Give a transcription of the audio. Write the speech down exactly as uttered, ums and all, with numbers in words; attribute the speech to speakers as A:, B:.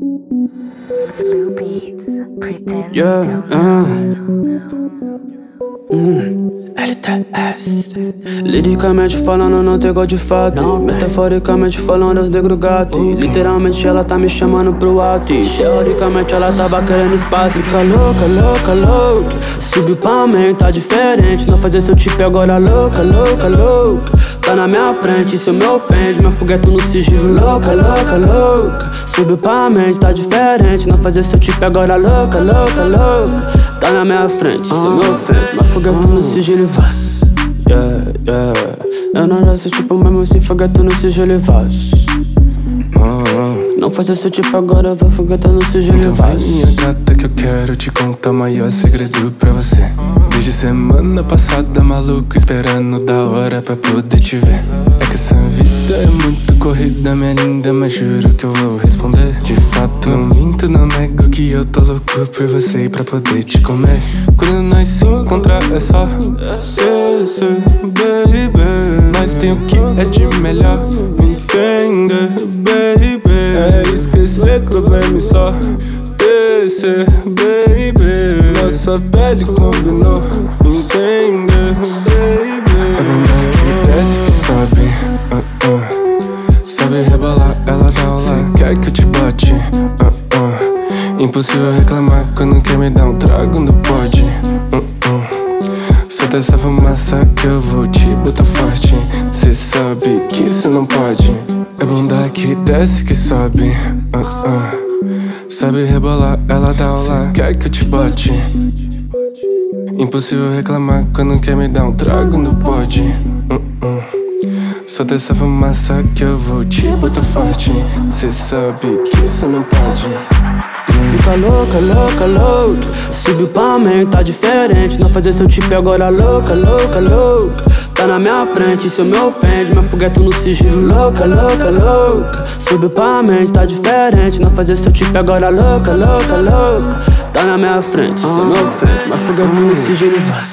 A: Blue Beats, pretend.
B: Yeah, uh. hum. L T S. Liricamente falando, não tem gol de fato. Não, metaforicamente falando, os negros gato. Okay. Literalmente ela tá me chamando pro alto. E teoricamente ela tava querendo espaço. Fica louca, louca, louca. Subiu pra mim, tá diferente. Não fazer seu tipo agora louca, louca, louca. Tá na minha frente, isso me ofende. Meu foguete no sigilo, louca, louca, louca. Subiu pra mente, tá diferente. Não fazer seu tipo agora louca, louca, louca. Tá na minha frente, isso me ofende. Meu foguete no sigilo e vaz. Yeah, yeah. Eu não era seu tipo mesmo sem foguete no sigilo e vaz. Não faz esse tipo agora, vai foguete no sigilo e vaz.
C: Então minha gata que eu quero te contar o maior segredo pra você. Desde semana passada maluco esperando da hora pra poder te ver. É que essa vida é muito corrida, minha linda, mas juro que eu vou responder. De fato não minto, não nego que eu tô louco por você e pra poder te comer. Quando nós se encontrar é só esse, baby. Nós tem o que é de melhor, me entender, baby. É esquecer problema e só descer, baby. Nossa pele combinou, entender, baby. É bom que desce que sobe, uh -uh. Sabe rebolar, ela dá o like. Quer que eu te bote, uh -uh. Impossível reclamar quando quer me dar um trago no pode, uh -uh. Solta essa fumaça que eu vou te botar forte. Cê sabe que isso não pode. É bunda que desce que sobe, uh -uh. Sabe rebolar, ela dá o like. Quer que eu te bote? Impossível reclamar quando quer me dar um trago no pode, uh -uh. Solta essa fumaça que eu vou te botar forte. Cê sabe que isso não pode.
B: Fica louca, louca, louca. Subiu pra mim, tá diferente. Não fazer seu tipo agora louca, louca, louca. Tá na minha frente, isso me ofende. Meu foguete no sigilo, louca, louca, louca. Subiu pra mim, tá diferente. Não fazer seu tipo agora louca, louca, louca. Tá na minha frente, isso me ofende. Meu foguete no sigilo, vaz.